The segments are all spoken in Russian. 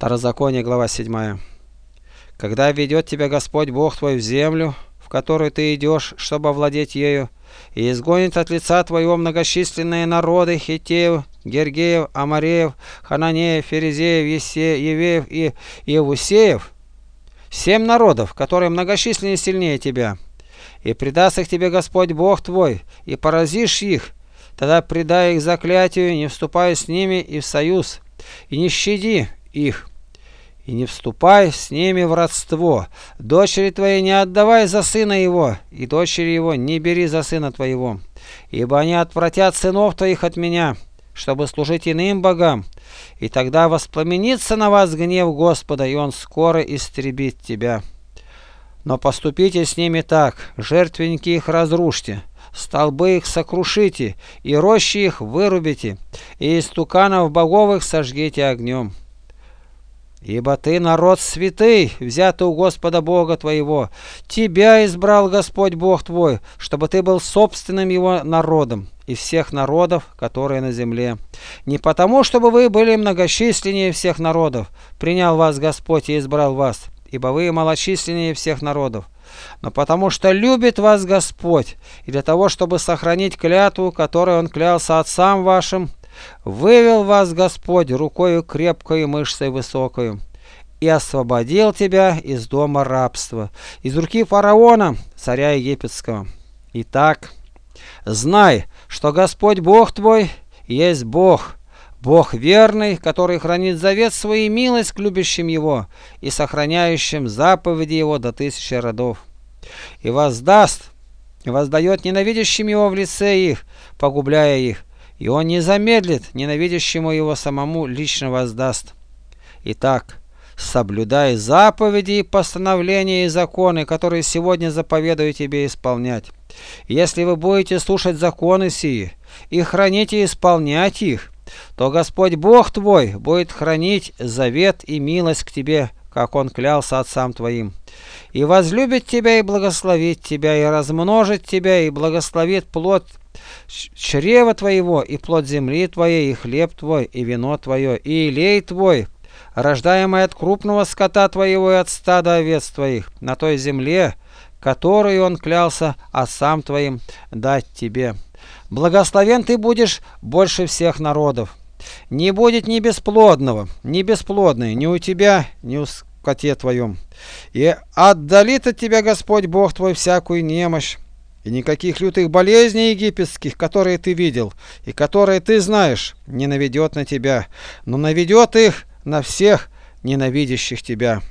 Второзаконие, глава 7. Когда ведет тебя Господь Бог твой в землю, в которую ты идешь, чтобы овладеть ею, и изгонит от лица твоего многочисленные народы Хиттеев, Гергеев, Амореев, Хананеев, Ферезеев, Евеев и Иевусеев, 7 народов, которые многочисленнее и сильнее тебя, и предаст их тебе Господь Бог твой, и поразишь их, тогда предай их заклятию, не вступай с ними и в союз, и не щади их, и не вступай с ними в родство. Дочери твоей не отдавай за сына его, и дочери его не бери за сына твоего, ибо они отвратят сынов твоих от меня, чтобы служить иным богам, и тогда воспламенится на вас гнев Господа, и он скоро истребит тебя. Но поступите с ними так: жертвенники их разрушьте, столбы их сокрушите, и рощи их вырубите, и истуканов боговых сожгите огнем. Ибо ты народ святый, взятый у Господа Бога твоего. Тебя избрал Господь Бог твой, чтобы ты был собственным его народом из всех народов, которые на земле. Не потому, чтобы вы были многочисленнее всех народов, принял вас Господь и избрал вас, ибо вы малочисленнее всех народов, но потому что любит вас Господь, и для того, чтобы сохранить клятву, которой Он клялся отцам вашим, вывел вас Господь рукою крепкою, мышцей высокою, и освободил тебя из дома рабства, из руки фараона, царя египетского. Итак, знай, что Господь Бог твой есть Бог, Бог верный, который хранит завет свой и милость к любящим Его и сохраняющим заповеди Его до 1000 родов. И воздает ненавидящим Его в лице их, погубляя их, и Он не замедлит, ненавидящему Его самому лично воздаст. Итак, соблюдай заповеди и постановления и законы, которые сегодня заповедую тебе исполнять. Если вы будете слушать законы сии и хранить и исполнять их, то Господь Бог твой будет хранить завет и милость к тебе, как Он клялся отцам твоим, и возлюбит тебя и благословит тебя, и размножит тебя, и благословит плод чрева твоего, и плод земли твоей, и хлеб твой, и вино твое, и илей твой, рождаемый от крупного скота твоего и от стада овец твоих, на той земле, которую Он клялся отцам твоим дать тебе. Благословен ты будешь больше всех народов. Не будет ни бесплодного, ни бесплодной, ни у тебя, ни у скоте твоем. И отдалит от тебя Господь Бог твой всякую немощь, и никаких лютых болезней египетских, которые ты видел, и которые ты знаешь, не наведет на тебя, но наведет их на всех ненавидящих тебя.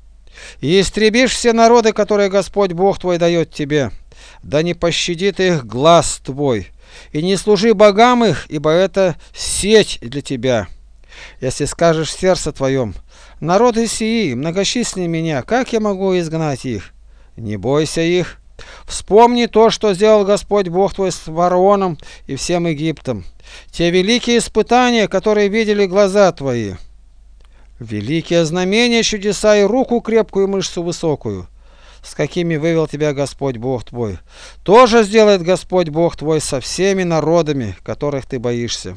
И истребишь все народы, которые Господь Бог твой дает тебе, да не пощадит их глаз твой, и не служи богам их, ибо это сеть для тебя. Если скажешь в сердце твоем: народы сии многочисленнее меня, как я могу изгнать их? Не бойся их. Вспомни то, что сделал Господь Бог твой с фараоном и всем Египтом, те великие испытания, которые видели глаза твои, великие знамения, чудеса и руку крепкую, мышцу высокую, с какими вывел тебя Господь Бог твой. Тоже сделает Господь Бог твой со всеми народами, которых ты боишься.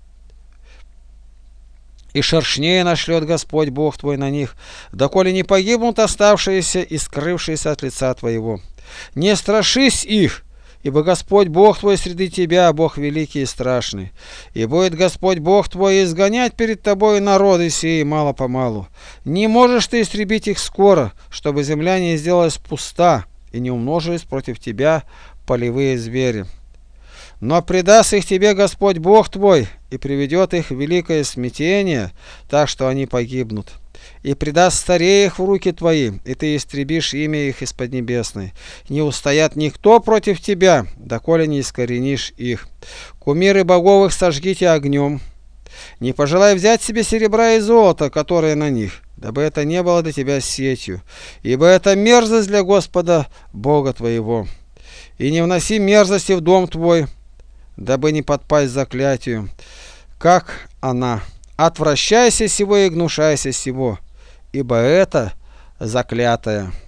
И шершней нашлет Господь Бог твой на них, доколе не погибнут оставшиеся и скрывшиеся от лица твоего. Не страшись их, ибо Господь Бог твой среди тебя, Бог великий и страшный. И будет Господь Бог твой изгонять перед тобой народы сии мало-помалу. Не можешь ты истребить их скоро, чтобы земля не сделалась пуста, и не умножились против тебя полевые звери. Но предаст их тебе Господь Бог твой, и приведет их в великое смятение, так что они погибнут. И предаст старей их в руки твои, и ты истребишь имя их из поднебесной. Не устоят никто против тебя, доколе не искоренишь их. Кумиры боговых сожгите огнем. Не пожелай взять себе серебра и золота, которые на них, дабы это не было для тебя сетью, ибо это мерзость для Господа Бога твоего. И не вноси мерзости в дом твой, дабы не подпасть заклятию, как она. Отвращайся сего и гнушайся сего, ибо это заклятое.